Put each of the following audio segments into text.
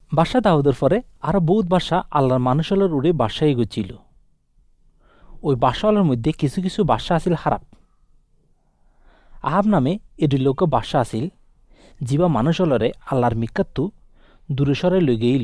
বাদশা দাউদের পরে আরো বহুত বাদশা আল্লাহর মানুষের উড়ে বাদশাহী গছিল। ওই বাদশাহলের মধ্যে কিছু কিছু বাদশা আছিল খারাপ। আহাব নামে এটি লোক বাদশা আছিল যিবা মানুষলরে আল্লাহর মিকাত্তু দূরেশ্বরে লই গেইল।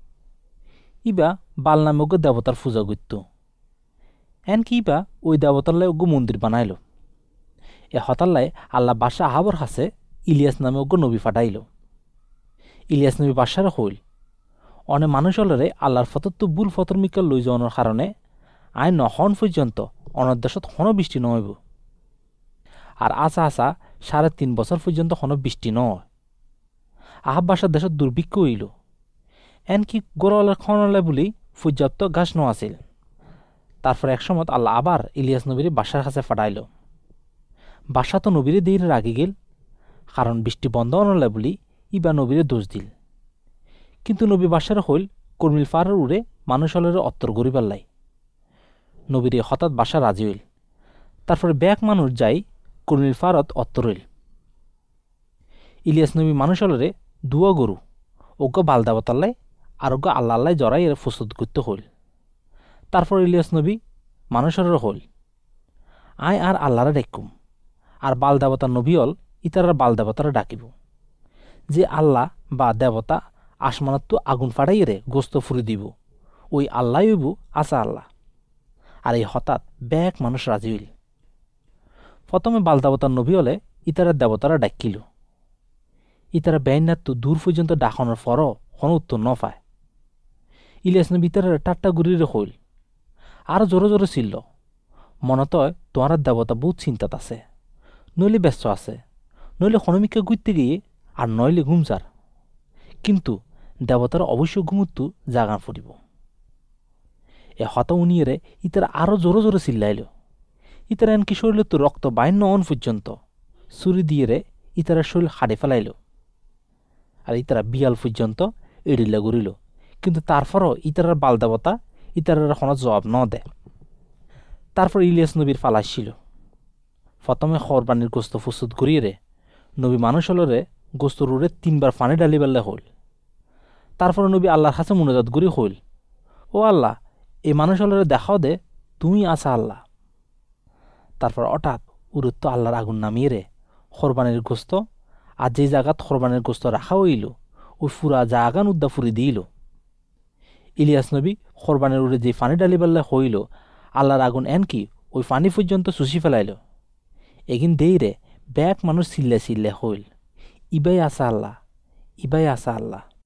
ইবা বাল নামক দেবতার পূজা করত। এনকি ইবা ওই দেবতাল্লাই ওগো মন্দির বানাইল। এ হতাল্লাই আল্লাহ বাদশা আহাবর কাছে ইলিয়াস নামে ওগো নবী ফাটাইল। ইলিয়াস নবী বাদশারে হইল, অনেক মানুষলরে আল্লাহর ফতত্ব বুল ফতর মিকা লই যাওয়ানোর কারণে আইন নহন পর্যন্ত অনেক দেশত হন বৃষ্টি নহইব। আর আসা আসা 3.5 বছর পর্যন্ত হন বৃষ্টি নয়। আহাব বাসার দেশত দুর্ভিক্ষ হইল। এনকি গোড়ালের খনলে বলি পর্যাপ্ত ঘাস ন আছিল। তারপর একসময় আল্লাহ আবার ইলিয়াস নবীরে বাসার কাছে ফাটাইল। বাসা তো নবীরে দিয়ে রাগি গেল, কারণ বৃষ্টি বন্ধ নলে বলি ইবা নবীরে দোষ দিল। কিন্তু নবী বাসার হইল কর্মিল ফারের উড়ে মানুষ হলের অত্তর গরিবার লাই। নবীরে হঠাৎ বাসা রাজি হইল। তারপরে ব্যাক মানুষ যাই কর্মিল ফারত অত্তর হইল। ইলিয়াস নবী মানুষ হলরে দুয়া গরু ওগ্য বালদাবতাল্লাই আর ওগ্য আল্লাহ আল্লাহ জড়াই এর প্রস্তুত করতে হইল। তারপর ইলিয়াস নবী মানুষের হইল, আয় আর আল্লাহরে ডাকুম, আর বাল দেবতার নবী হল ইতারার বাল দেবতারা ডাকিব। যে আল্লাহ বা দেবতা আসমানত্ব আগুন ফাটাইয়ে গোস্ত ফুরি দিব, ওই আল্লাহ হইব আসা আল্লাহ। আর এই হঠাৎ ব্যাক মানুষ রাজি হইল। প্রথমে বাল দেবতার নবী হলে ইতারার দেবতারা ডাকিল। ইতারা বেইনাত্তু দূর পর্যন্ত ডাকানোর পরও কোনো উত্তর ন পায়। ইলিয়াস নবী ইতারার টাট্টা গুরিরে হইল, আরো জোরে জোরে ছিল, মনতয় তোমার দেবতা বহুত চিন্তাত আছে, নইলে ব্যস্ত আছে, নইলে হনমিকা ঘুরতে গিয়ে, আর নইলে ঘুমজার। কিন্তু দেবতার অবশ্য ঘুমুত্তু জাগান ফুরিব। এ হত উনিয়ে ইতারা আরো জোরে জোরে চিল্লাইল। ইতারা এনকি শরীরে তো রক্ত বাইন্য অন পর্যন্ত ছুরি দিয়ে ইতারা শরীর হাড়ে ফেলাইল। আর ইতারা বিয়াল পর্যন্ত এড়িলা ঘুরিল। কিন্তু তারপরও ইতারার বাল দেবতা ইতারার কোনো জবাব ন দেয়। তারপর ইলিয়াস নবীর ফালাস ছিল। প্রথমে কোরবানির গোস্ত প্রস্তুত করিয়ে নবী মানুষ হলরে গোস্ত রুড়ে 3 বার পানি ডালি বেললে হইল। তারপর নবী আল্লাহর কাছে মুনাজাত করি হইল, ও আল্লাহ, এই মানুষ হলরে দেখাও দে তুমি আসা আল্লাহ। তারপর হঠাৎ উরুত্ব আল্লাহর আগুন নামিয়ে কোরবানির গোস্ত আর যে জায়গাত কোরবানির গোস্ত রাখা হইল ওই ফুরা জাগান উদ্দা ফুরি দিল। ইলিয়াস নবী কোরবানির উড়ে যে পানি ডালি বেললে হইল, আল্লাহর আগুন এনকি ওই পানি পর্যন্ত শুষি ফেলাইল। এগিন দেইরে ব্যাক মানুষ চিল্লে চিল্লে হইল, ইবাই আসা আল্লাহ, ইবাই আসা আল্লাহ।